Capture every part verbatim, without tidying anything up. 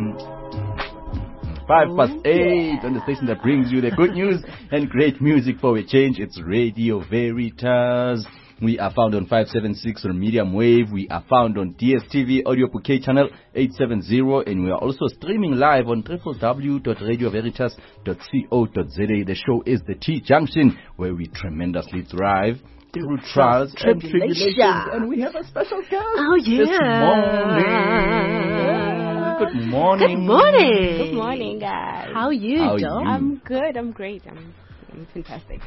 Five past eight on the station that brings you the good news and great music for a change. It's Radio Veritas. We are found on five seventy-six on medium wave. We are found on D S T V audio bouquet channel eight seventy, and we are also streaming live on w w w dot radio veritas dot co dot z a. The show is the T Junction, where we tremendously thrive through trials and tribulations, and we have a special guest oh, yeah. this morning. Good morning. Good morning. Good morning, guys. How are you, How are Dom? you? I'm good. I'm great. I'm, I'm fantastic.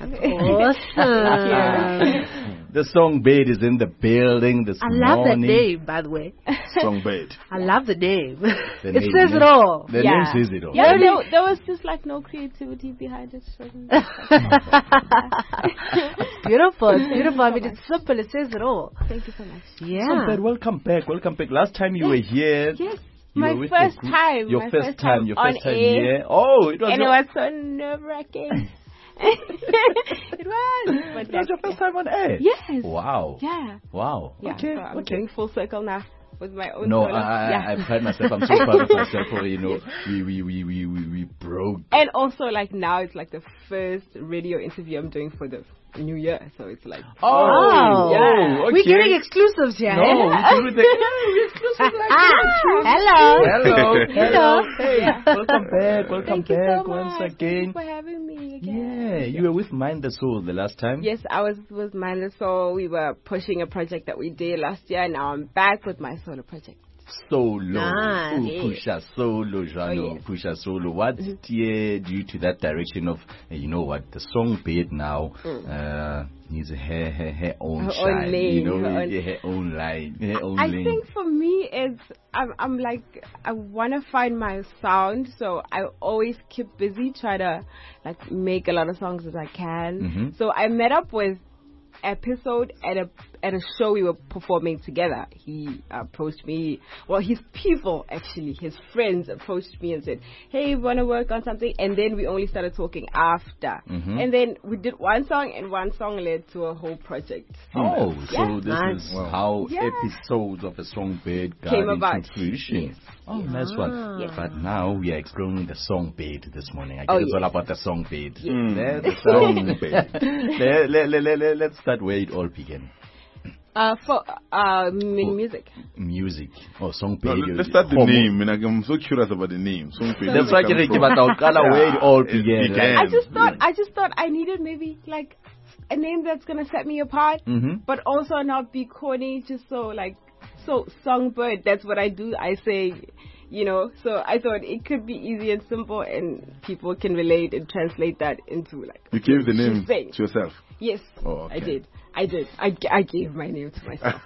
Awesome. The Songbird is in the building this I love morning. that name, by the way. Songbird. I love the name. The it name, says yeah. it all. The Yeah. name says it all. Yeah, there, there was just like no creativity behind it. So Beautiful. It's beautiful. I mean, it's simple. It says it all. thank you so much. Yeah. Songbird, welcome back. Welcome back. Last time you were here. Yes, you my were with first the group. time. Your my first time. Your on first time air. here. Oh, it was And your, it was so nerve-wracking. It was. But it was your first time on air. Yes. Wow. Yeah. Wow. Yeah. Okay. So I'm okay. doing full circle now with my own. No, solo. I, I, yeah. I pride myself. I'm so proud of myself for, you know, we, we, we, we, we, we broke. And also, like, now it's like the first radio interview I'm doing for the new year. So it's like, Oh, Wow. Yeah. okay. We're getting exclusives here. No, we do the we exclusive like Ah, that. hello. Hello. Hello. Hey, welcome back. Welcome thank you back so once much. again. Thank you for having me again. Yeah, you were with Mind the Soul the last time. Yes, I was with Mind the Soul. We were pushing a project that we did last year, and now I'm back with my solo project. Solo. Nice. Ooh, Pusha Solo, Jano. yes. Pusha Solo. What steered you to that direction of, uh, you know what, the Songbird now uh, needs her, her, her own Her own shine, lane, you know, her own- yeah, her own line, her own I lane. think for me, it's I'm, I'm like I want to find my sound, so I always keep busy, try to like make a lot of songs as I can. Mhm. So I met up with Episode at a at a show we were performing together. He approached me, well, his people actually, his friends approached me and said, "Hey, we want to work on something," and then we only started talking after. Mhm. And then we did one song, and one song led to a whole project. Oh, Yeah. so this Nice. is Wow. how Yeah. episodes of a Songbird got Came into about. fruition. Yes. Oh, nice one. Yes. But now we are exploring the Songbird this morning. I guess Oh, it's yes. all about the Songbird. Mm. Let, the Songbird. let, let, let, let, let, let's start where it all began. Uh, for uh, m- music. Music or No, Songbird. let's start the Homo. name. And I'm so curious about the name. Songbird. That's why Where I it give comes out color where it all It began. began. I just thought Yeah. I just thought I needed maybe like a name that's gonna set me apart, Mm-hmm. but also not be corny. Just so like so Songbird. That's what I do. I say, you know. So I thought it could be easy and simple, and people can relate and translate that into like. You gave the name she's saying. to yourself. Yes, Oh, okay. I did. I did. I, g- I gave my name to myself.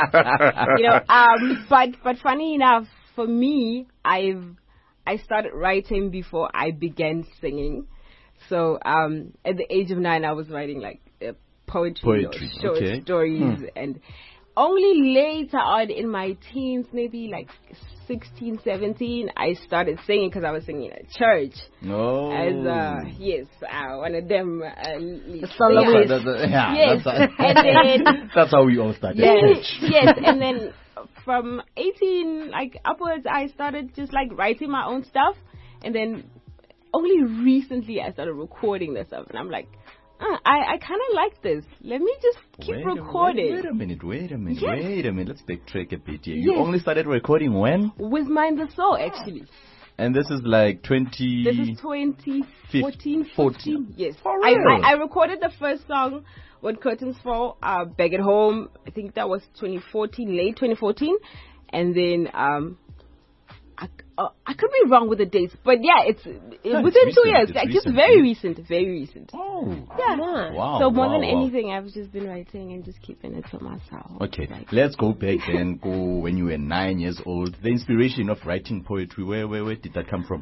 you know, um, but but funny enough, for me, I've I started writing before I began singing. So um, at the age of nine, I was writing like uh, poetry, Poetry, or short okay. stories, and only later on in my teens, maybe like sixteen, seventeen, I started singing because I was singing at church. No. As uh, yes, uh, one of them. Uh, lead soloist. That's, that's, yeah, Yes, that's, and then that's how we all started. yes, yes, and then from eighteen like upwards, I started just like writing my own stuff, and then only recently I started recording this stuff, and I'm like, uh, I I kind of like this. Let me just keep Wait a- recording. Wait, wait a minute, wait a minute, Yes. wait a minute. Let's backtrack a bit here. You Yes. only started recording when? With Mind the Soul, actually. And this is like twenty... This is twenty fourteen, fourteen. fifteen. Yes. For I, real? I, I recorded the first song when Curtains Fall, uh, Back at Home. I think that was twenty fourteen, late twenty fourteen. And then, um, I, uh, I could be wrong with the dates, but yeah, it's, it, it's within two recent, years. it's Like, just recent, very yeah. recent, very recent. Oh. Yeah. Wow. So more wow, than wow. anything, I've just been writing and just keeping it to myself. Okay, Like, let's go back then. Go when you were nine years old. The inspiration of writing poetry. Where, where, where did that come from?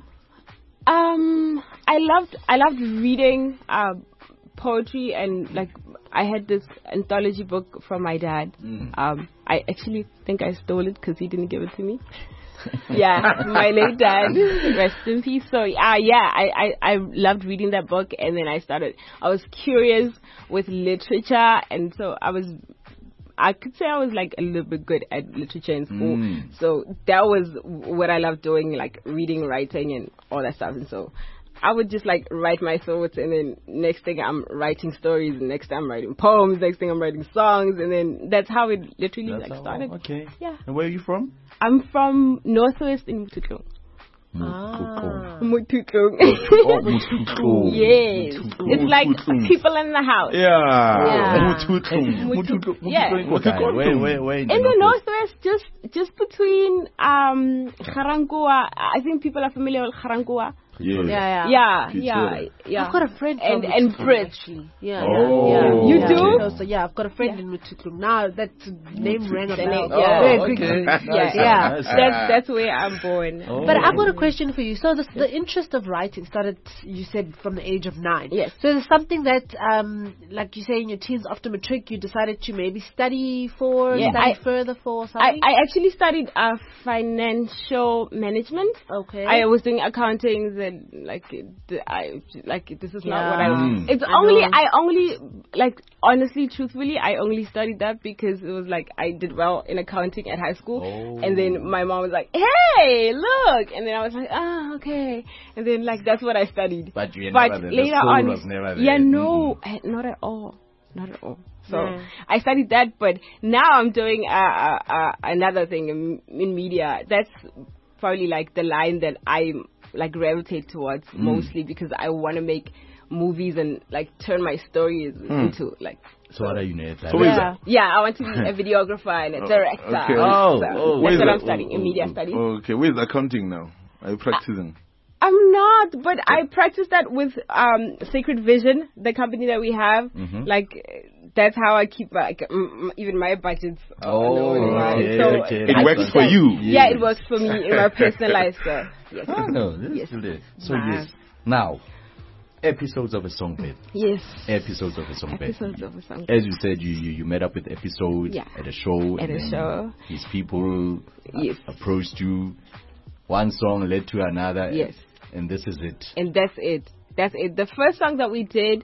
Um, I loved I loved reading uh, poetry, and like I had this anthology book from my dad. Mm. Um, I actually think I stole it because he didn't give it to me. Yeah, my late dad, rest in peace. So uh, yeah, I, I I loved reading that book, and then I started. I was curious with literature, and so I was I could say I was like a little bit good at literature in school. Mm. So that was what I loved doing, like reading, writing, and all that stuff. And so I would just like write my thoughts, and then next thing I'm writing stories, and next thing I'm writing poems, next thing I'm writing songs, and then that's how it literally That's like how- started. Okay. Yeah. And where are you from? I'm from Northwest in Mututlo. Ah. Mututlo. Oh, Mututlo. Yes. Mututlo. It's like Mututlo. people in the house. Yeah. Yeah. Mututlo. Mututlo. Yeah. Mututlo. Where, where, where in In the the Northwest? Northwest, just just between um Garangua. I think people are familiar with Garangua. Yeah. Yeah, yeah. Yeah, Pizza. yeah, yeah. I've got a friend and from and Mututlu, Brits. actually. Yeah, Oh. yeah, yeah. You yeah. do? So, so yeah, I've got a friend in Mututlu. Now that name rang a The bell. name- Oh, yeah. Very okay. quickly. Nice Yeah, one, yeah. nice one. That's that's where I'm born. Oh. But I've got a question for you. So the, the interest of writing started, you said, from the age of nine. Yes. So is it something that, um, like you say, in your teens after matric, you decided to maybe study for, Yeah, study I- further for I, something? I actually studied uh, financial management. okay. I was doing accounting, and like it- I like this is not what I. Mm. It's I only know. I only like honestly, truthfully, I only studied that because it was like I did well in accounting at high school, Oh. and then my mom was like, "Hey, look," and then I was like, "Ah, okay," and then like that's what I studied. But you But never there. The later soul on, was never there. yeah, no, Mm-mm. eh, not at all, not at all. So Yeah. I studied that, but now I'm doing uh, uh, uh, another thing in, in media. That's probably like the line that I like gravitate towards Mm. mostly because I want to make movies and like turn my stories into like. So what are you, Nate? So where is Yeah. Yeah, I want to be a videographer and a director. okay. Oh, So oh, that's Where's what the- I'm studying in media oh, studies. Okay, where's accounting now? Are you practicing? I'm not, but I practice that with um, Sacred Vision, the company that we have. Mhm. Like, uh, that's how I keep like mm, mm, even my budgets. uh, Oh, on order. okay, So okay. It I works keep for that- you. Yeah, it works for me in my personal life. So yes, Oh, no, this Yes. is still there. So Wow. yes. Now, episodes of a songbird. yes. Episodes of a songbird. Episodes of a song. As you said, you, you, you met up with episodes Yeah. at a show. At and a then show. His people uh, Yes. approached you. One song led to another. Yes. And this is it. And that's it. That's it. The first song that we did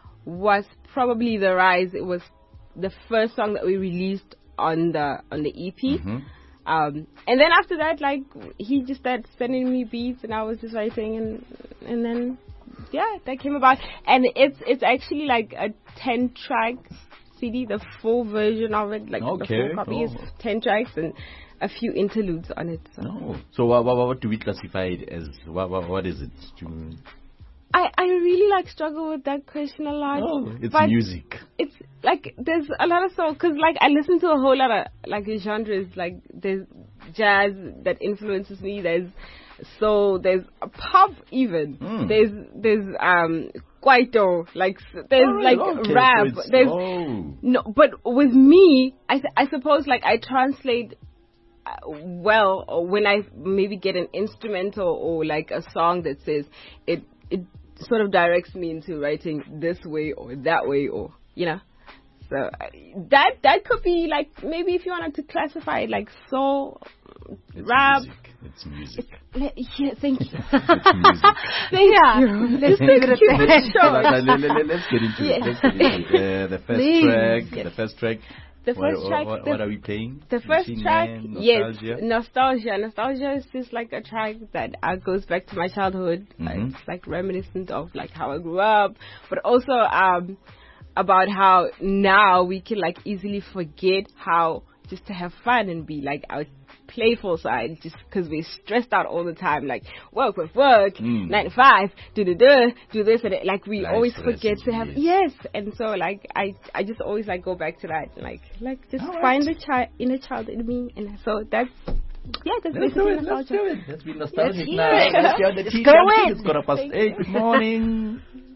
was probably The Rise. It was the first song that we released on the on the E P. Mhm. Um, and then after that, like he just started sending me beats, and I was just writing, and and then yeah, that came about. And it's it's actually like a ten track C D, the full version of it, like the Okay. full copy is Oh. ten tracks and a few interludes on it. So. No. So what, what, what do we classify it as? What, what, what is it? Do you- I, I really like struggle with that question a lot. Oh, it's but music. It's like there's a lot of songs because like I listen to a whole lot of like genres. Like there's jazz that influences me. There's soul. There's pop even. Mm. There's there's um kwaito. Like s- there's Alright, like okay, so rap. it's- there's oh. no, but with me, I th- I suppose like I translate uh, well or when I maybe get an instrumental or like a song that says it it sort of directs me into writing this way or that way or you know. So uh, that that could be like maybe if you wanted to classify it like soul, It's rap. music. It's music. Le- yeah, thank you. It's music. Thank Yeah, you. let's leave it at Keep that. it short. Let- let- let- Let's get into Yeah. it. Let's get into it. Uh, the first Please. track. Yes. The first track. The What- first track. What, the what are we playing? The first Machine track, Man, yes, Nostalgia? nostalgia. Nostalgia is just like a track that uh, goes back to my childhood. Like, Mhm. it's like reminiscent of like how I grew up, but also um about how now we can like easily forget how just to have fun and be like our playful side, just because we're stressed out all the time, like work with work, Mm. nine to five, do do do, do this and it, like we Life always stresses forget to you, have yes. yes, and so like I I just always like go back to that, like like just All right. find the child inner child in me, and so that's yeah, that's Let's do basically it. Let's nostalgia. do it. Let's be nostalgic Let's hear now. it. Let's hear the Let's tea go time. in. It's quarter past Thank eight. Good morning.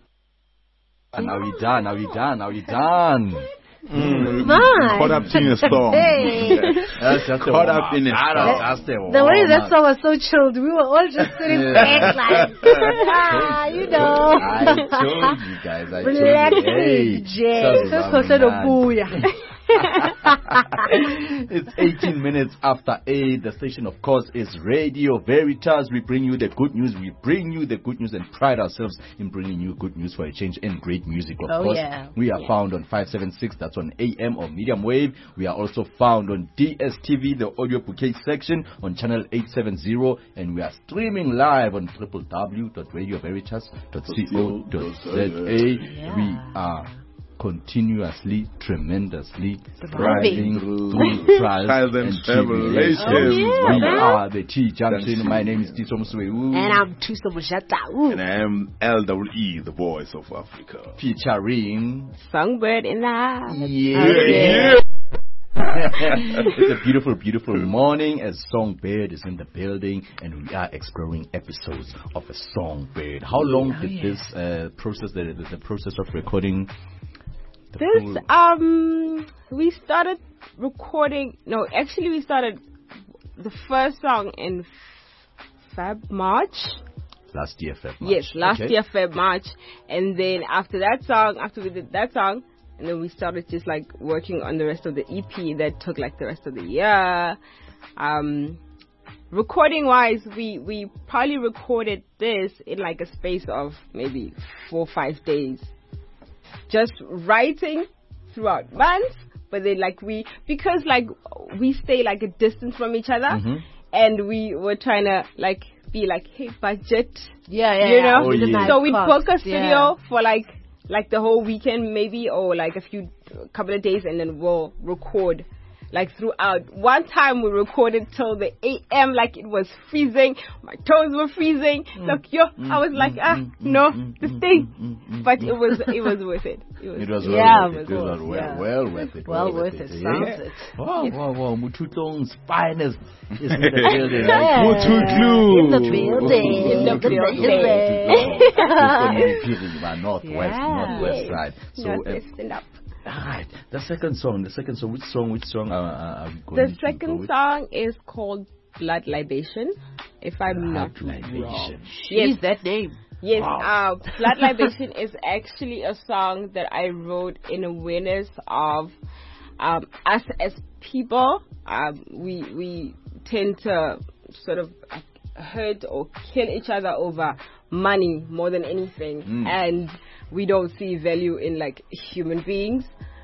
And now we done. Now we done. Now we done. Mm, My. Caught up in a storm. Hey. That's just a Caught warm up in a That storm. was just a The way warm that up. song was so chilled, we were all just sitting Yeah. back like, ah, you know. I told you guys. I told you. Relaxing, Hey, Jay. Sazi Sesikhohle Bamnandi. nobuya. It's eighteen minutes after eight. The station, of course, is Radio Veritas. We bring you the good news. We bring you the good news and pride ourselves in bringing you good news for a change and great music, of Oh, course. yeah. We are found on five seven six, that's on A M or medium wave. We are also found on D S T V, the audio bouquet section, on channel eight seventy, and we are streaming live on w w w dot radio veritas dot co dot z a. Yeah. We are continuously, tremendously Thriving. thriving through trials Trials and and tribulations. tribulations. Oh, yeah. We are the T Junction. My name is Tiso Msweu. And I'm Tuso Mujata. Ooh. And I am L W E, the voice of Africa. Featuring. Songbird in the house. Yeah. It's a beautiful, beautiful morning as Songbird is in the building, and we are exploring episodes of a Songbird. How long Oh, did yeah. this uh, process, the, the, the process of recording? The This, full- um, we started recording, no, actually we started the first song in Feb, March. last year, February. Yes, last year, Feb, March. And then after that song, after we did that song, and then we started just like working on the rest of the E P that took like the rest of the year. Um, recording wise, we, we probably recorded this in like a space of maybe four or five days. Just writing throughout months, but then like we, because like we stay like a distance from each other, Mhm. and we were trying to like be like, hey, budget, Yeah, yeah, you yeah. know. Oh, With the yeah. nice So we cost. book a studio Yeah. for like like the whole weekend maybe, or like a few couple of days, and then we'll record like throughout. One time we recorded till the A M, like it was freezing, my toes were freezing. Look, yo, I was like, ah, no, this thing, but it was it was worth it. It was, It was well Yeah, worth it. of It was course, well, yeah. well worth it. Well worth it, sounds Yeah. it. Wow, wow, wow. Mututlong's finest is in the building. Yeah. Right? Mututlu. In the building. In the In the building. building. Northwest, Yeah. Northwest side. So, Not uh, this, stand up. alright. The second song, the second song. Which song? Which song are, are we going The to go second with? song is called Blood Libation, if I'm not Blood wrong. Libation. Jeez, that name. Yes, Wow. uh, Blood Libation is actually a song that I wrote in awareness of um, us as people. Um, we we tend to sort of hurt or kill each other over money more than anything, Mm. and we don't see value in like human beings,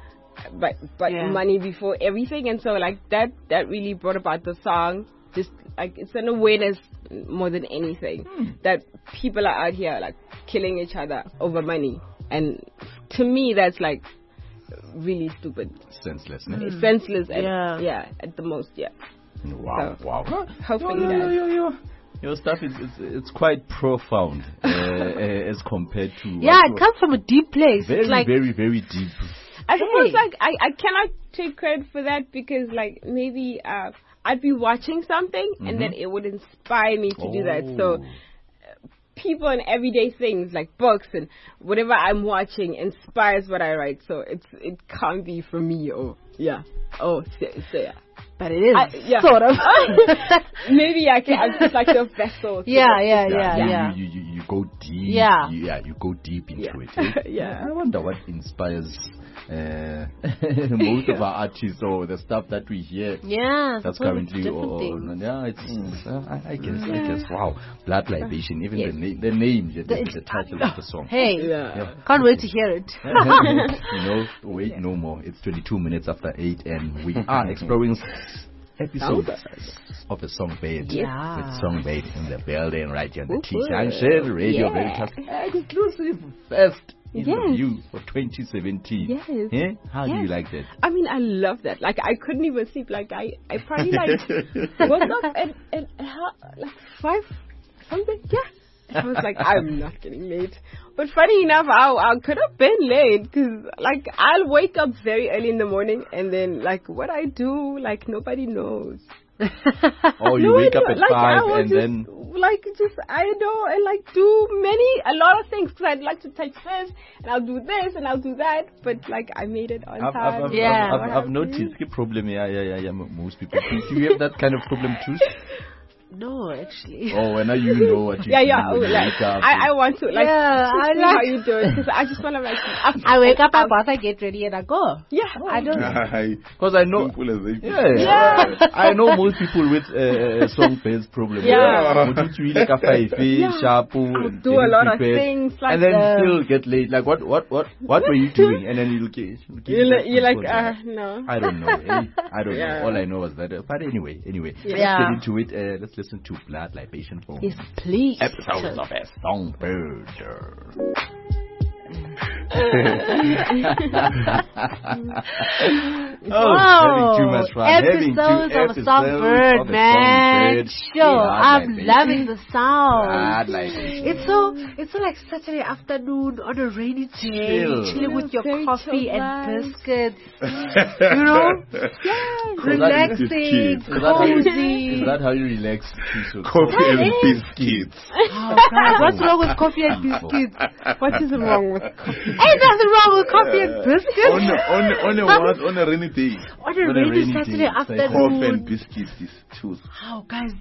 but but Yeah. money before everything. And so like that that really brought about the song. Just like it's an awareness more than anything that people are out here like killing each other over money, and to me that's like really stupid. Senseless, ne? It's senseless. At, Yeah. yeah, at the most. Yeah. Wow, So, wow. hopefully Yo, yo, that- yo, yo, yo. Your stuff is it's, it's quite profound uh, uh, as compared to Yeah, what it comes from a deep place. very, It's like, very, very deep. I suppose Hey. like I, I cannot take credit for that because like maybe uh, I'd be watching something and then it would inspire me to do that. So Oh. people and everyday things like books and whatever I'm watching inspires what I write. So it's it can't be from me or yeah. Oh, so, so yeah. but it is I, yeah. sort of. Maybe I can. I'm just like the vessel. to yeah, the- yeah, yeah, you, yeah. You, you, you go deep. Yeah. You, yeah, you go deep into Yeah. it. eh? Yeah. I wonder what inspires uh, most of our artists or the stuff that we hear. Yeah, That's suppose it's currently, different or, things. yeah, it's, it's, uh, I, I guess, I guess, wow, Blood Libation, even Yes. the, na- the name, the, the, The- the title of the song. Hey, Yeah. can't wait to hear it. you know, wait no more. It's twenty-two minutes after eight, and we are exploring s- episodes of a Songbird. Yeah. It's Songbird in the building right here on the T Woo-hoo. Junction Radio Yeah. Veritas exclusive first interview Yes. for twenty seventeen. Yes. Eh? How do you Yes. like that? I mean, I love that. Like, I couldn't even sleep. Like, I, I probably like woke up at, at how, like five something. Yeah. I was like, I'm not getting late. But funny enough, I, I could have been late because, like, I'll wake up very early in the morning and then, like, what I do, like, nobody knows. Oh, you No, wake I up don't- at like, I five will and just, then like just I know and like do many a lot of things because I'd like to touch this and I'll do this and I'll do that, but like I made it on I've, time. I've, I've, Yeah. I've, I've, I've noticed the problem. Yeah, yeah, yeah, yeah. mo- Most people. Do you have that kind of problem too? No, actually. Oh, and now you know what you Yeah, do yeah. Oh, when you like, wake up. I, I want to like Yeah, to I see like- how you do it because I just want to like. I wake up, I bath, I get ready, and I go. Yeah, I don't. Because I know. Simple as they Yeah, Yeah. I know most people with uh, Songbirds problem. Yeah. Mututu ile ka five, sharp, and do a getting lot of prepared, things like and then that. still get late. Like what, what, what, what were you doing? And then you'll get, you'll get You're like, you're like people uh, that- no. I don't know. eh? I don't Yeah. know. All I know was that. Uh, but anyway, anyway, Yeah. let's get into it. Uh, let's listen to Blood Libation for Yes, please. episodes of a Songbird. Oh, having too much fun. Having two Episodes of a episodes songbird, of a man. songbird. Sure, Blood I'm libation. loving the sound. Blood libation. It's so, it's so like Saturday afternoon on a rainy day, Chill. chilling with your Very coffee chill and vibes. biscuits. You know, relaxing, kids. Is that how you- cozy. Is that how you relax? Kiso? Coffee and Hey. biscuits. Oh, guys, what's wrong with coffee and biscuits? What is wrong with coffee? Ain't nothing wrong with coffee and biscuits. on, a- on, a- on a what? On a rainy day. On a On a rainy rainy Saturday day, it's like Coffee and afternoon. biscuits is too. Oh, guys.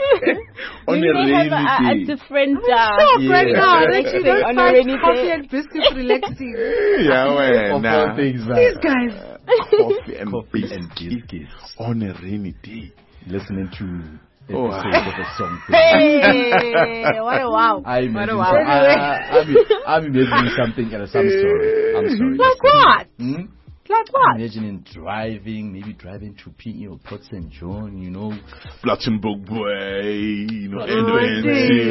On Maybe a they rainy have a, a day. different. Shock Uh, right Yeah. now. Like Like you thing don't on a find rainy coffee day. and biscuits relaxing. Yeah, well, Of nah. all things, uh, These guys. Coffee and coffee and biscuits biscuits. on a rainy day. Listening to Oh. episodes of a song. Hey, what a wow. I imagine, wow. some- I, I'm, I'm imagining something else. I'm sorry. I'm sorry. Like what? Hmm? Like I'm what? imagining driving, maybe driving to P E or Port Saint John, you know. Flattenburg boy, you know, Oh, and dear.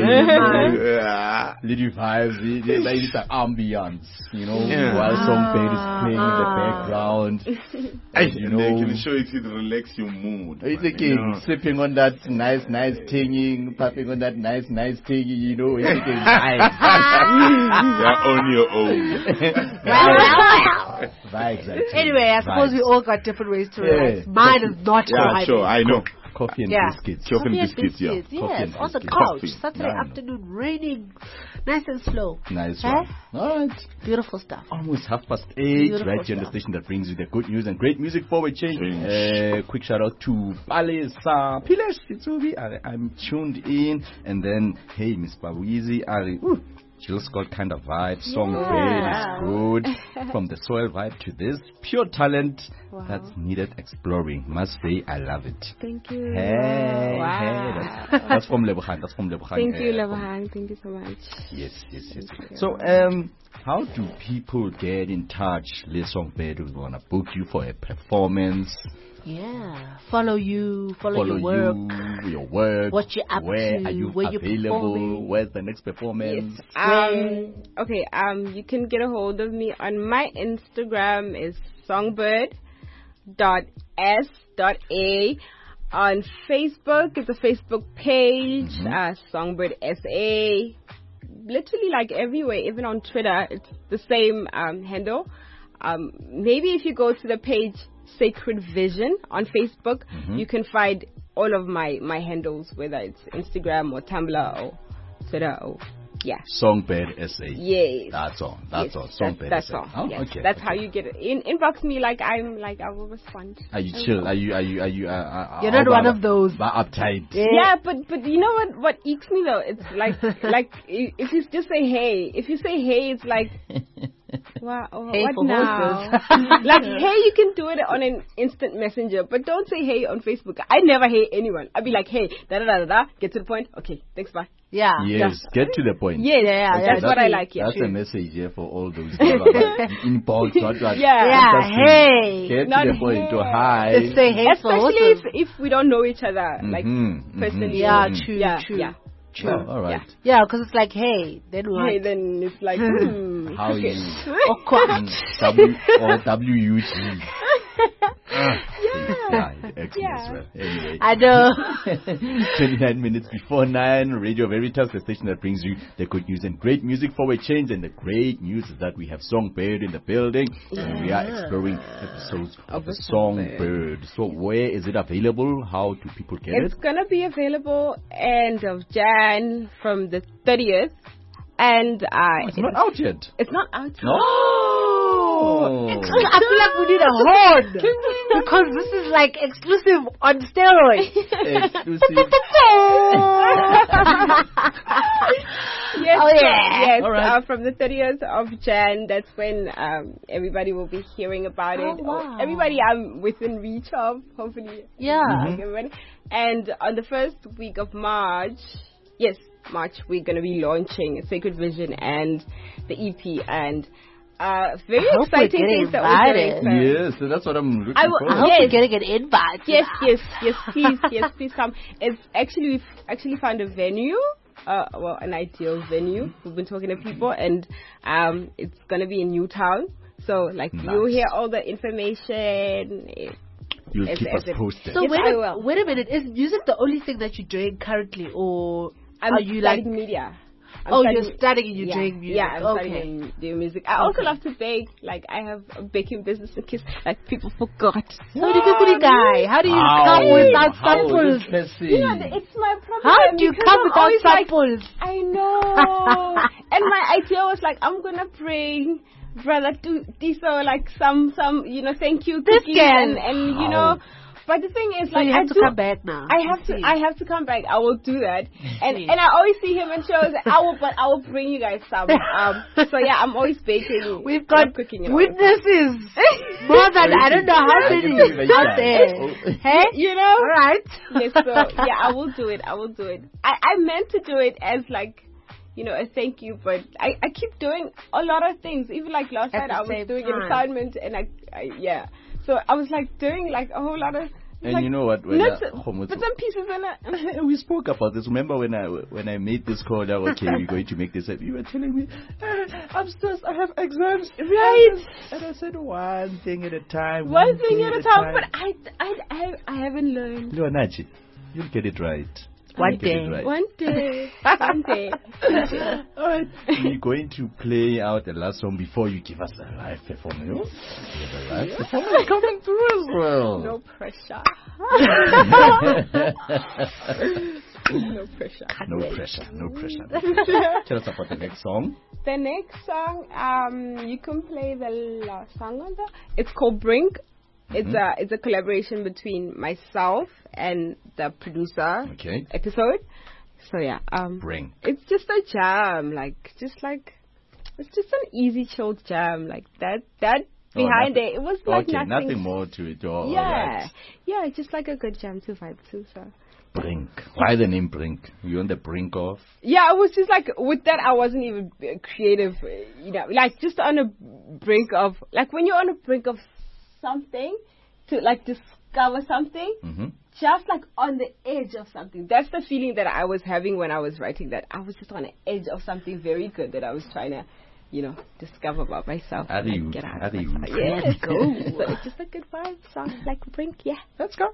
yeah. Little vibes, the- the- like it's an ambience, you know, Yeah. while Songbird is playing in the Ah. background. I, you you know. know, can show it to relax your mood. It's man, okay, you know. sipping on that nice, nice tinging, puffing on that nice, nice tinging, you know, it's okay, vibes. You're on your own. Well, well, well. Vibes, I tell you. Anyway, I suppose we Vibes. all got different ways to Yeah. relax. Mine is not Yeah, driving. sure, I know. Coffee and Yeah. biscuits. Coffee and Coffee and biscuits, yeah. biscuits, Coffee yes, and on the biscuits. couch, Coffee. Saturday No, no. afternoon, raining, nice and slow. Nice Eh? one. All right. Beautiful stuff. Almost half past eight, Beautiful right here on the stuff. station that brings you the good news and great music for a change. Change. Uh, quick shout out to Palesa Pilesh Itsubi. I- I'm tuned in. And then, hey, Miss Babuizi, Ari, ooh, Jill Scott kind of vibe. Song Yeah. is good. From the soil vibe to this pure talent Wow. that's needed exploring. Must say, I love it. Thank you. Hey, Wow. hey, that's, that's from Lebohang. That's from Lebohang. Thank you, uh, from- Levahang. Thank you so much. Yes, yes, yes. Thank you. So, um, how do people get in touch? Le Songbird, we want to book you for a performance. Yeah. Follow you, follow, Follow your work. you, your work. What you up Where to, are you where you available? performing. Where's the next performance? Um, okay, um, you can get a hold of me on my Instagram is songbird dot s dot a. On Facebook, it's a Facebook page, Mm-hmm. uh, Songbird S A. Literally like everywhere, even on Twitter, it's the same um, handle. Um, maybe if you go to the page Sacred Vision on Facebook, Mm-hmm. you can find all of my, my handles, whether it's Instagram or Tumblr or Twitter or yeah. Songbird S A. Yes. That's all. That's Yes, all. that's, Songbird that's S A. all. Oh, Yes, okay. that's okay. how you get it. In, inbox me like I'm like I will respond. Are you chill? Are you? Are you? Are you? Uh, uh, You're not uh, one of those. uh, uptight. Yeah, but but you know what what ekes me though? It's like like i- if you just say hey, if you say hey, it's like wow, oh, Hey what for now? horses. Like hey, you can do it on an instant messenger, but don't say hey on Facebook. I never hey anyone. I'd be like hey, da da da da da. Get to the point. Okay, thanks, bye. Yeah. Yes. Get to the point. Yeah, Yeah, yeah, Okay, yeah. that's what I like. Yeah, That's true. a message here for all those inbox. What, what, Yeah. Yeah, just hey. Get Not to the point. To hey. hi. Just say hey for Especially if, horses. if we don't know each other, like Mhm, personally. mhm. Yeah, Mhm. true, Yeah, true. yeah. True. Oh, all right. Yeah, because it's like, hey, then what? Hey, then it's like, hmm. How okay. you? Awkward. Mm, W or W U G. Yeah, excellent Yeah. as well. Anyway, I know. twenty-nine minutes before nine, Radio Veritas, the station that brings you the good news and great music for a change. And the great news is that we have Songbird in the building, and we are exploring episodes of, Of the the Songbird. Songbird. So, where is it available? How do people get It's it? gonna be available end of Jan from the thirtieth, and uh, It's not out yet. It's not out. No. Oh. Exclusive. I feel like we need a horn because this is like exclusive on steroids. Exclusive. Yes, Oh, so- yeah. yes. All right. Uh, from the thirtieth of Jan, that's when um, everybody will be hearing about Oh, it. wow. Everybody I'm within reach of, hopefully. Yeah. like everybody. And on the first week of March, yes, March, we're going to be launching Sacred Vision and the E P, and uh, very I hope we're exciting getting things that we're doing. invited. so- Yes, so that's what I'm looking I will- for. I hope Yes. we're getting an invite. Yes, yes, yes, please, yes, please come. It's actually, we've actually found a venue, uh, well, an ideal venue. We've been talking to people, and um, it's going to be in Newtown. So, like, Nice. you'll hear all the information. eh, You'll as- keep as us it- posted. So Yes, wait, I a, will. wait a minute. Is music the only thing that you're doing currently, or I'm are you like? studying media. I'm Oh, studying- you're studying and you're yeah, doing music. Yeah, I'm okay. studying doing music. I also Okay. love to bake. Like, I have a baking business in Kiss. Like, people forgot. So the Kukuri guy, how do you How? come without How samples? is it messy? You know, it's my problem. How do you because come I'm without always like, samples? I know. And my idea was like, I'm gonna bring brother to Tiso like some some you know thank you This cookies girl. and and you know. But the thing is, So like, you have I to do, come back now. I have to. see. I have to come back. I will do that. And see. and I always see him in shows. I will, but I will bring you guys some. Um. So yeah, I'm always baking. We've got I'm cooking. And all. witnesses. More than I don't know how many out there. Hey, You know. all right. Yes, so yeah, I will do it. I will do it. I, I meant to do it as like, you know, a thank you, but I, I keep doing a lot of things. Even like last At night, the I was same doing time. an assignment, and I, I yeah. So I was like doing like a whole lot of. And like, you know what? When nuts, I- Khomotso- but some pieces in it. we spoke about this. Remember when I when I made this call? That okay, we're going to make this. You were telling me, eh, I'm stressed. I have exams. Right. And I said one thing at a time. One thing at a time, but I, I, I, I haven't learned. Leonachi, you'll get it right. One You'll get it day. right. One day, one day. Alright, we're going to play out the last song before you give us a live performance. We have a live performance coming through as well. No pressure. No pressure. No pressure, no pressure. Tell us about the next song. The next song, um, you can play the last song on the. It's called Brink. It's a it's a collaboration between myself and the producer. Okay. Episode. So yeah, um, Brink. it's just a jam, like just like it's just an easy chilled jam, like that that Oh, behind nothing- it. It was like okay, nothing. nothing more to it. Oh, Yeah, alright. yeah, it's just like a good jam to vibe to. So. Brink. Why the name Brink? You're on the brink of. Yeah, I was just like, with that, I wasn't even uh, creative, uh, you know, like just on a brink of, like when you're on a brink of something, to like discover something, Mm-hmm. just like on the edge of something. That's the feeling that I was having when I was writing that. I was just on the edge of something very good that I was trying to, you know, discover about myself. Are and, like, you? get out Are of you? myself. Yeah, Let's go. So it's just a good vibe song, like brink, yeah. Let's go.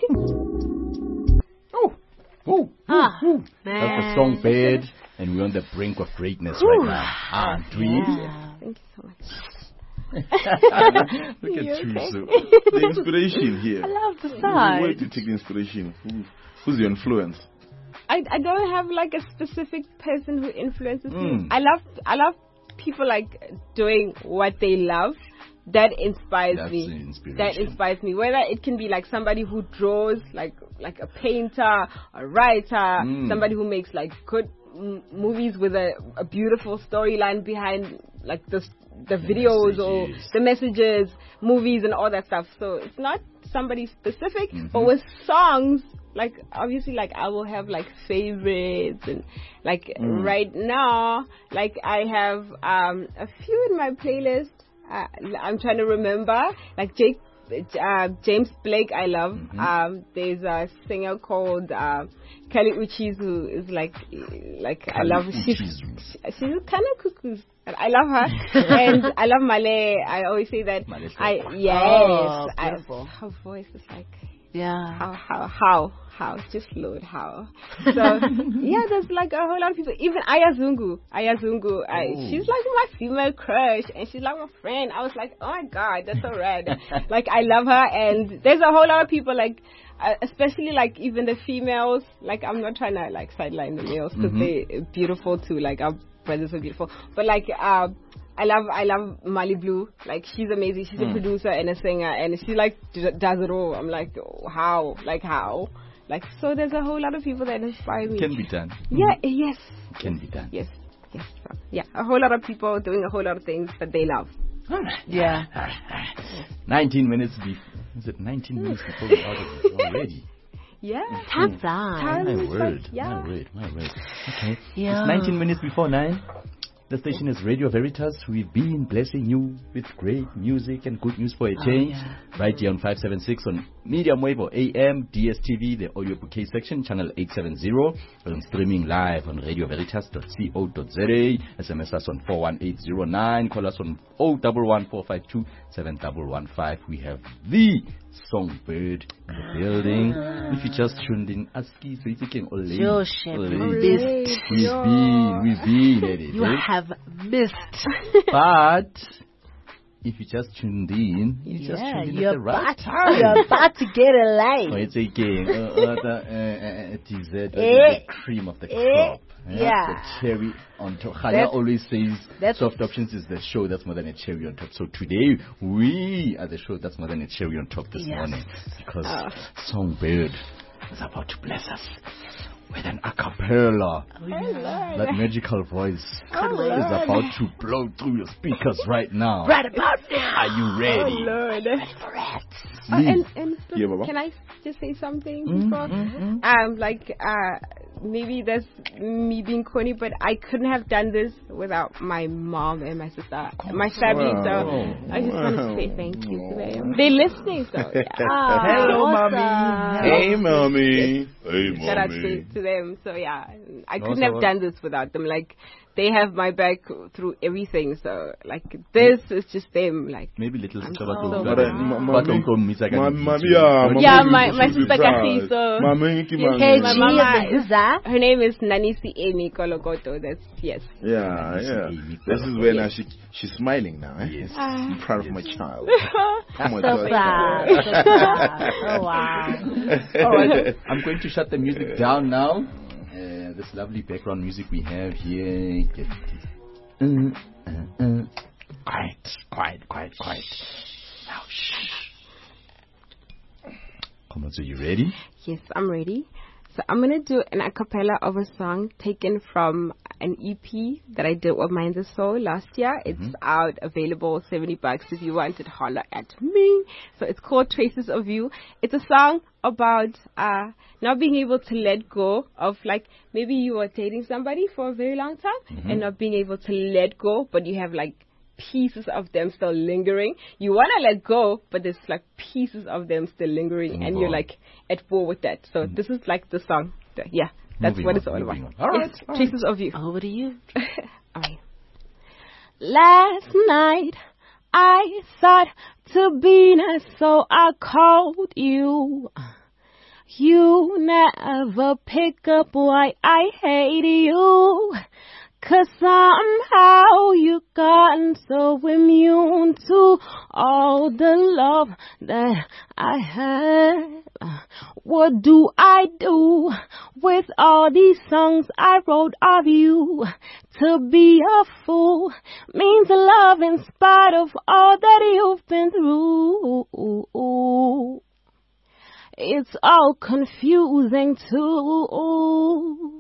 Oh. Oh. Ah, Ooh. That's the man. song Bed, and we're on the brink of greatness right now. Aren't we? Yeah. Thank you so much. Look at You you, okay? so. The inspiration here. I love the Where song. did you take the inspiration? Who, who's your influence? I, I don't have like a specific person who influences me. Mm. I love I love people like doing what they love. That inspires That's me. the inspiration. That inspires me. Whether it can be like somebody who draws, like like a painter, a writer, Mm. somebody who makes like good m- movies with a, a beautiful storyline behind like the the videos or messages. the messages, movies and all that stuff. So it's not somebody specific, Mhm. but with songs, like obviously like I will have like favorites and like Mm. right now like I have um a few in my playlist. uh, I'm trying to remember like Jake uh, James Blake I love. Mhm. Um there's a singer called uh, Kali Uchizu is like like I Kali love she's Uchizu. she's kind of cuckoo. I love her and I love Malay. I always say that. Malay I Stop. yes Oh, I, beautiful. her voice is like Yeah. how how how how just Lord how so yeah there's like a whole lot of people, even Ayazungu Ayazungu I, Oh. she's like my female crush and she's like my friend. I was like, oh my god, that's so rad. Like I love her, and there's a whole lot of people like uh, especially like even the females, like I'm not trying to like sideline the males because Mhm. they're beautiful too. Like I'm brothers were beautiful. But like, uh, I love, I love Mali Blue. Like, she's amazing. She's mm. a producer and a singer, and she like d- does it all. I'm like, oh, how? Like how? Like, so there's a whole lot of people that inspire me. Can be done. Yeah. Yes. Can be done. Yes. Yes. So, yeah. A whole lot of people doing a whole lot of things that they love. All right. Yeah. All right. All right. nineteen minutes before. Is it nineteen minutes before we're out of it already? Yeah. Time flies. My word. Like, yeah. My word. My word. Okay. Yeah. It's nineteen minutes before nine. The station is Radio Veritas. We've been blessing you with great music and good news for a change. Oh, yeah. Right here on five seven six on medium wave or A M, D S T V, the audio bouquet section, channel eight seventy. And streaming live on radio veritas dot co dot za. S M S us on four one eight zero nine. Call us on zero one one four five two seven one one five. We have the Songbird in the building. If you just tuned in, Aski, so you can already. Sure, Chef. We've been, we've been at it. You eh? have missed. But if you just tuned in, you yeah, just tuned in you're at the right about, time. You're about to get a light. Oh, it's again. Uh, uh, the, uh, uh, it is uh, the, Eh. the cream of the Eh. crop. Yeah. The cherry on top. Khanya That's- always says that's- Soft Options is the show that's more than a cherry on top. So today, we are the show that's more than a cherry on top this Yes. morning. Because Oh. Songbird is about to bless us with an a cappella. Oh, yeah. That magical voice Oh, is Lord. about to blow through your speakers right now. Right about now. Are you Oh ready? Lord. For it. Oh, and and so Yeah, Baba. can I just say something Mm, before? mm, mm. Um, like uh, maybe that's me being corny, but I couldn't have done this without my mom and my sister, my family. Wow. So I just want to say thank you to Wow. them. They're listening, so yeah. Ah, Hello, awesome. mommy. Hey, mommy. Hey, Shout out to, mommy. to them. So yeah, I Also, couldn't have done this without them. Like they have my back through everything. So like this is just them. Like Maybe little I'm sister so was But, proud. uh, ma- But mommy, don't go miss again. ma- mommy, yeah, mommy, Yeah, you my- should my be sister proud. Kathy, so- Mommy, keep on- Hey, My G mama is that? her name is Nanisi Amy Kolokoto. That's yes. Yeah, yeah. This is when uh, she she's smiling now. Eh? Yes. I'm proud of my child. Oh my So God. proud. So proud. Oh, wow. All right, I'm going to shut the music down now. Uh, this lovely background music we have here. Get this. Uh, uh, uh. Quiet, quiet, quiet, quiet. Now, shh. Come on, so you ready? Yes, I'm ready. So I'm gonna do an a cappella of a song taken from an E P that I did with Mind the Soul last year. It's out, available, seventy bucks if you want it. Holler at me. So it's called Traces of You. It's a song about uh not being able to let go of, like, maybe you were dating somebody for a very long time and not being able to let go, but you have like pieces of them still lingering. You want to let go, but there's like pieces of them still lingering, Move and you're on. like at war with that. So this is like the song. The- yeah, that's Moving what on, it's all about. moving on. All right, Yes, all Traces of You. Over to you. All right. Last night I thought to be nice, so I called you. You never pick up why I hate you. Cause somehow you gotten so immune to all the love that I have. What do I do with all these songs I wrote of you? To be a fool means love in spite of all that you've been through. It's all confusing too.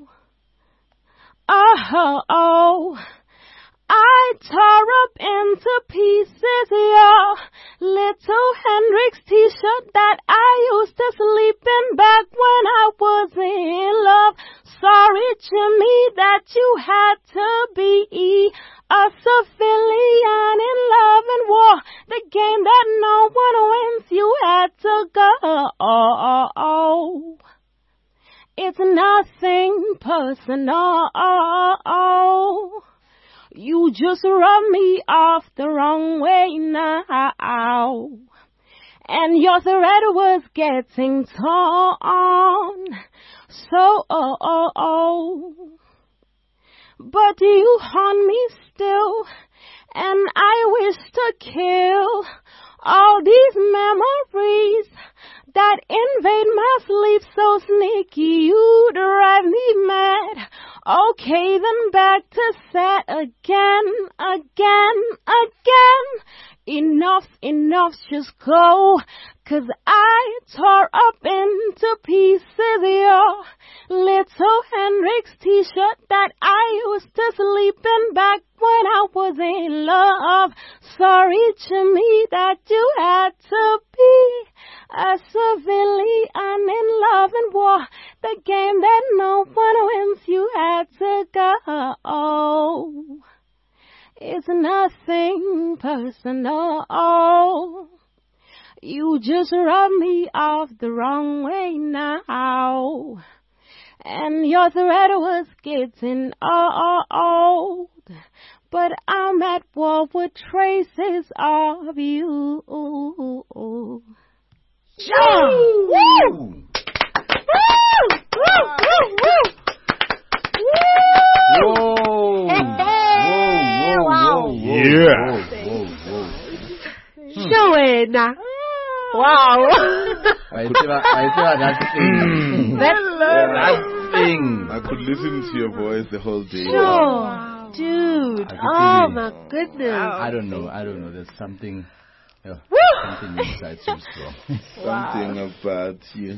Oh, oh, I tore up into pieces your little Hendrix t-shirt that I used to sleep in back when I was in love. Sorry, Jimmy, that you had to be a civilian in love and war. The game that no one wins, you had to go. It's nothing personal. You just rub me off the wrong way now. And your thread was getting torn. So, oh, oh, oh. But you haunt me still. And I wish to kill all these memories that invade my sleep so sneaky. You drive me mad. Okay, then back to set again, again, again. Enough, enough, just go. Cause I tore up into pieces your little Hendrix t-shirt that I used to sleep in back when I was in love. Sorry, Jimmy, that you had to be a civilian in love and war. The game that no one wins, you had to go. It's nothing personal. You just rub me off the wrong way now. And your thread was getting old. But I'm at war with traces of you. Sure. Woo! Woo! Woo! Woo! Whoa! Whoa! Yeah. Whoa! Whoa! Showing. Wow. I feel I feel nothing. Nothing. I could listen to your voice the whole day. Sure. Wow. Dude. Oh my goodness. I don't know. I don't know. There's something. Yeah, something inside so strong. Something wow. about you.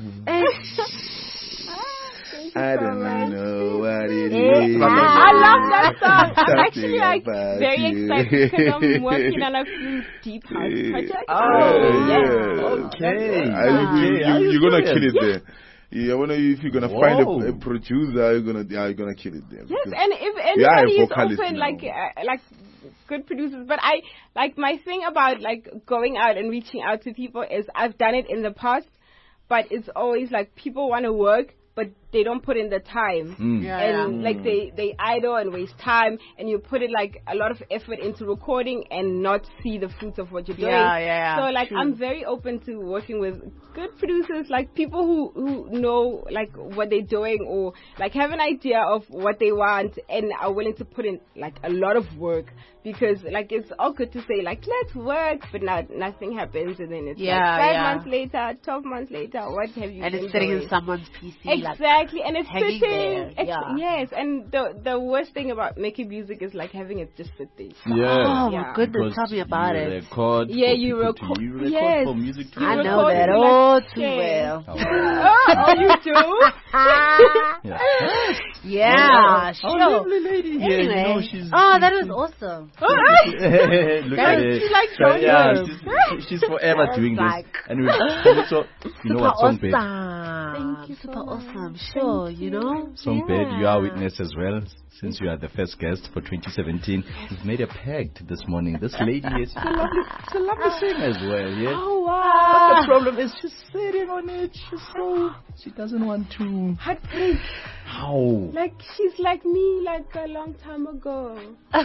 I don't know what it is. I love that song. I'm actually like very excited because I'm working on a few deep house projects. Oh, yeah. Okay. I, you, you, you're gonna kill it there. Yeah, I wonder if you're gonna Whoa. find a, a producer, you're gonna, yeah, you're gonna kill it there. Yes, and if anybody is open, like, uh, like good producers, but I like my thing about like going out and reaching out to people is I've done it in the past, but it's always like people want to work, but they don't put in the time. Mm. Yeah, and yeah. like they, they idle and waste time, and you put it like a lot of effort into recording and not see the fruits of what you're doing. Yeah, yeah, so like true. I'm very open to working with good producers, like people who, who know like what they're doing or like have an idea of what they want and are willing to put in like a lot of work. Because like it's all good to say like let's work, but now nothing happens, and then it's yeah, like five yeah. months later, twelve months later, what have you? And been it's sitting doing? in someone's P C, exactly, like, and it's hanging sitting. there. Yeah. Yes, and the the worst thing about making music is like having it just sit there. Yeah. Oh yeah. my goodness, Because tell me about you it. Record Yeah, for you people record. to- You record Yes. for music too. I You know record that like- all too yeah. well. Oh, you do? Yeah. Yeah, Oh, sure. lovely lady here. You know, Anyway. she's, Oh, that she's, was awesome. Look That at is- it. she like So, showing yeah, her. she's, she's forever That's doing like- this. And we, so, you know what, Super Songbird? awesome. Thank you Super so much. awesome. Sure, you know. Songbird, Yeah. you are witness as well. Since you are the first guest for twenty seventeen, you've made a pact this morning. This lady is she's a lovely, she's a lovely singer as well, yeah? Oh But wow. the problem is she's sitting on it. She's so, she doesn't want to. Heartbreak. How? Like she's like me, like a long time ago. A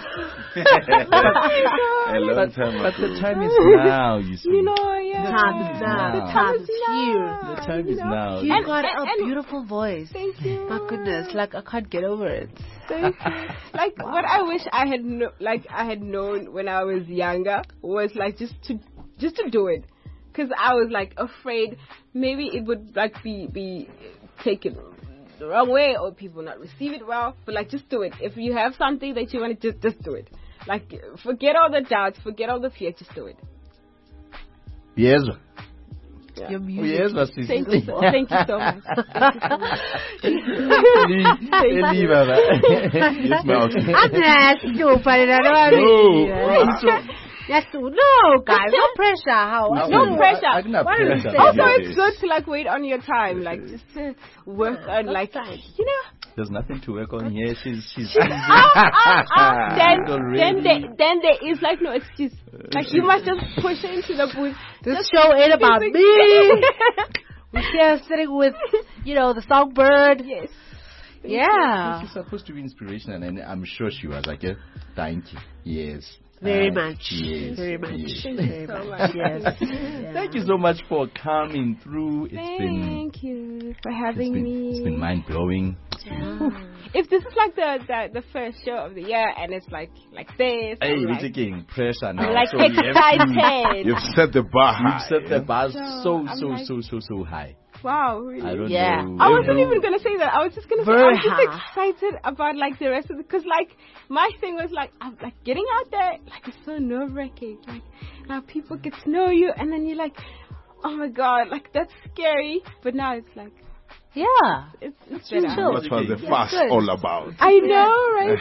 long But, time but ago. the time is now, you see. You know, yeah. The time is now. The time is here. The time is now. You've And- got and- a and- beautiful voice. Thank you. My goodness, like I can't get over it. Thank you. Like what I wish I had no, like I had known when I was younger was like just to just to do it, because I was like afraid maybe it would like be be taken the wrong way or people not receive it well. But like just do it. If you have something that you want to just just do it. Like forget all the doubts, forget all the fear, just do it. Yes. Yeah. Your Oh, music. yes, but she's Thank you so, thank you so much. Thank you so much. Leave her. Yes, ma'am. I'm not stupid. I don't know. Yes, no, guys, no pressure. How? No pressure. I can have What did you pressure. say? Also, Yes. it's good to like wait on your time, like just to work on like you know. There's nothing to work on here. She's she's. Ah, ah, ah. Then, Already. then, there, then there is like no excuse. Like you must just push her into the booth. This show ain't about me. We're here sitting with, you know, the songbird. Yes. Yeah. She's supposed to be inspirational, and I'm sure she was like, yeah, thank you. Yes. Very Uh, much. Yes. Very much. Yes. Thank Very you so much. much. Yes. Yeah. Thank you so much for coming through. It's been Thank you for it's having been, me. it's been mind blowing. If this is like the, the the first show of the year and it's like like this, Hey, I'm we're like, taking pressure now. I'm like so we have to- excited. You've set the bar You've high. set the bar So, so I'm so like- so so so high. Wow, really? I don't Yeah. know. I wasn't even gonna say that. I was just gonna say I was just Verha. excited about like the rest of it, because like my thing was like I'm like getting out there, like it's so nerve wracking. Like now people get to know you, and then you're like, oh my god, like that's scary. But now it's like Yeah. it's it's Really better. chill. What was the Yeah, fuss good. all about? I know, right?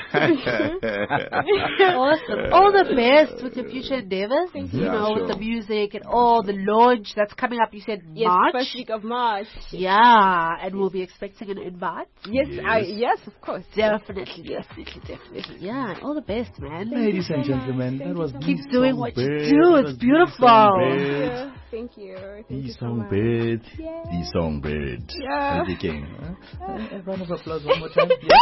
Awesome. All the best with your future endeavors. You Yeah, know, sure. with the music and all the launch that's coming up. You said Yes, March. first week of March. Yeah, and we'll be expecting an invite. Yes, Yes. I yes, of course. Definitely, definitely, definitely. Yeah, all the best, man. Ladies and so much. gentlemen, Thank that you was so the Keep doing what you Songbird. do. That It's was the beautiful. Songbird. Yeah, thank you. Thank The you so much. Songbird. Yeah. The Songbird. Yeah. The king. Uh, a round of applause one more time. Yeah.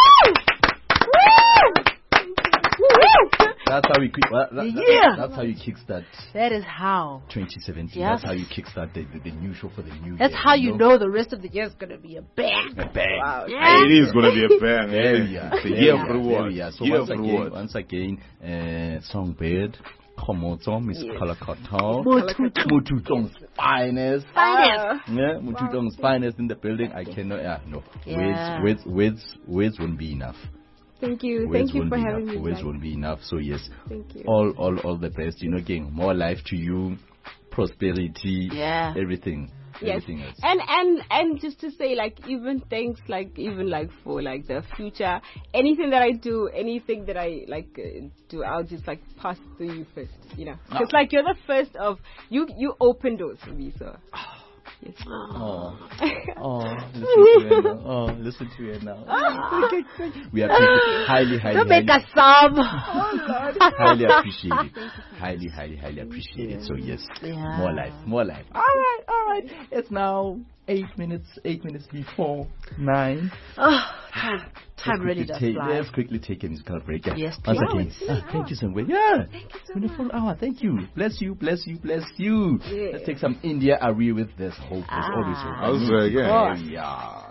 That's how we kick. That, that, Yeah. That's how you kickstart That is how. twenty seventeen. Yeah. That's how you kickstart the, the, the new show for the new That's year. how you know the rest of the year is gonna be a bang. A bang. Wow. Yeah. It is gonna be a bang. There eh? we are. The There year we of are. There reward. we are. So Year once of again, reward. once again, uh, Songbird, Komotso, Miss Yes. Kalakatau, Motutu. Mututong's finest. Finest. Yeah, Mututong's finest in the building. I cannot. Yeah, no. Yeah. Words, words, words, words won't be enough. Thank you. Words Thank you won't for be having enough. me. Words guys. won't be enough. So yes, Thank you. all, all, all the best. You know, again, more life to you, prosperity, Yeah. everything, Yes, everything else. and and and just to say, like, even things like even like for like the future, anything that I do, anything that I like uh, do, I'll just like pass to you first, you know, because like you're the first of you you open doors for me, so. Yes. Oh, oh, listen to her now. Oh, listen to her now. We appreciate highly, highly, Don't make highly, us sob. highly appreciate it. Highly, highly, highly appreciate it. So yes, Yeah. more life, more life. All right, all right. It's now eight minutes, eight minutes before nine. Oh, time, time Let's really quickly does take, fly. Let's quickly take a musical break. Yeah. Yes, Once please. again, Wow, it's ah, thank you so much. Yeah, twenty-four hour. Thank you. Bless you, bless you, bless you. Yeah. Let's take some India Ari with this hope. There's Ah. always hope. How's that again? Yeah.